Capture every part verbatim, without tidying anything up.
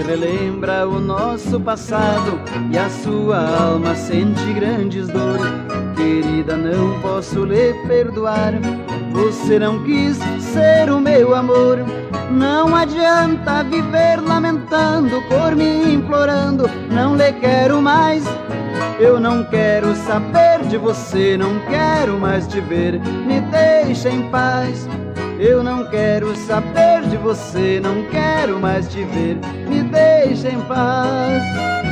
relembra o nosso passado e a sua alma sente grandes dores. Querida, não posso lhe perdoar, você não quis ser o meu amor. Não adianta viver lamentando, por mim implorando, não lhe quero mais. Eu não quero saber de você, não quero mais te ver, me deixa em paz. Eu não quero saber de você, não quero mais te ver, me deixa em paz.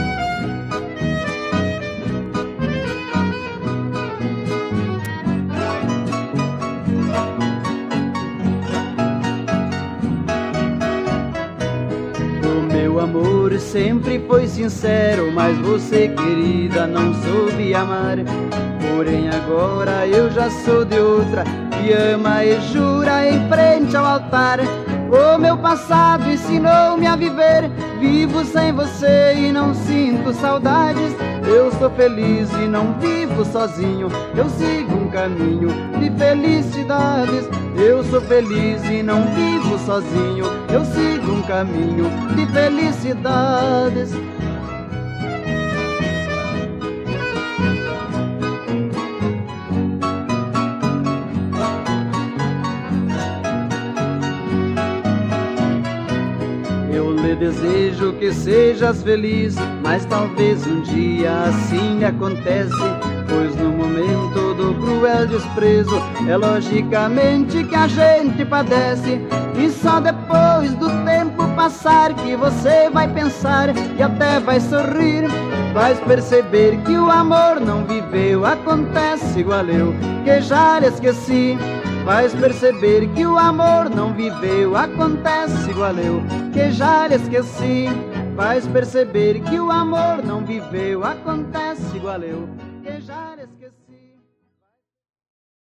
O amor sempre foi sincero, mas você, querida, não soube amar. Porém agora eu já sou de outra, que ama e jura em frente ao altar. O meu passado ensinou-me a viver, vivo sem você e não sinto saudades. Eu sou feliz e não vivo sozinho, eu sigo um caminho de felicidades. Eu sou feliz e não vivo sozinho, eu sigo um caminho de felicidades. Eu lhe desejo que sejas feliz, mas talvez um dia assim acontece, pois no momento do cruel desprezo é logicamente que a gente padece. E só depois do tempo passar que você vai pensar e até vai sorrir, vais perceber que o amor não viveu, acontece igual eu, que já lhe esqueci. Vais perceber que o amor não viveu, acontece igual eu, que já lhe esqueci. Vais perceber que o amor não viveu, acontece igual eu, que já lhe esqueci.